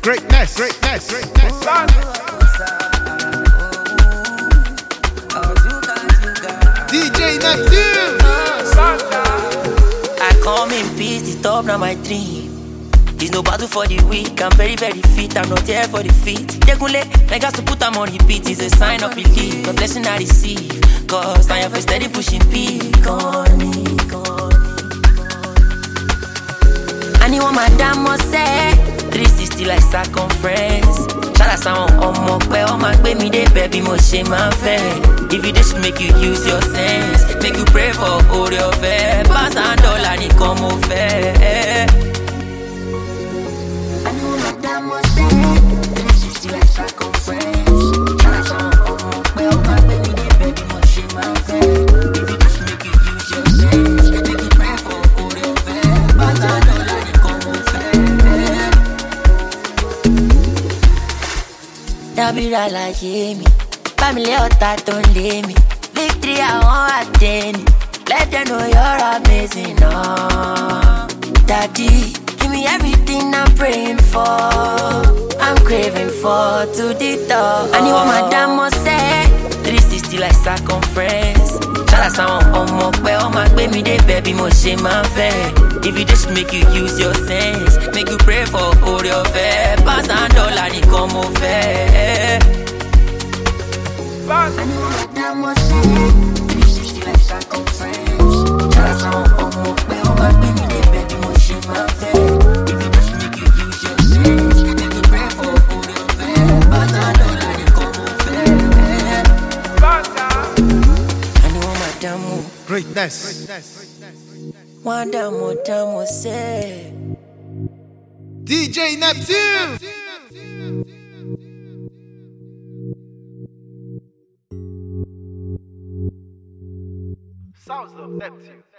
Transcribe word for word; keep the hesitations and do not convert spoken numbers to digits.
Greatness, greatness, greatness. D J Neptune. I come in peace, the top now my dream. It's no battle for the weak, I'm very, very fit. I'm not here for the feet. Degunle, I got to put them on repeat. It's a sign of belief, a blessing I receive. Cause I am for steady pushing peak on me, on me. Anyone my damn must say three sixty like circumference. Shout out someone on my way, on my way, me they baby, mo shame my fair. If you just make you use your sense, make you pray for all your fair. Pass and dollar, ni come over. Don't be right like me. Family out that don't leave me. Victory I want attain. Let them know you're amazing. Oh, Daddy, give me everything I'm praying for. I'm craving for to the top. I need what my dad must say. three sixty like circumference. Shout out someone on my way, on my way, me they baby, mo shame my fair. If you just make you use your sense, make you pray for all your fair. Pass and dollar, ni come over. I know what that must say. three sixty like circumference. Shout out someone on my way, on my way, me they baby, mo shame my fair. If you just make you use your sense, make you pray for all your fair. Pass and dollar, ni come over. I know what that move. Greatness. One damo damo say D J Neptune. Sounds of Neptune.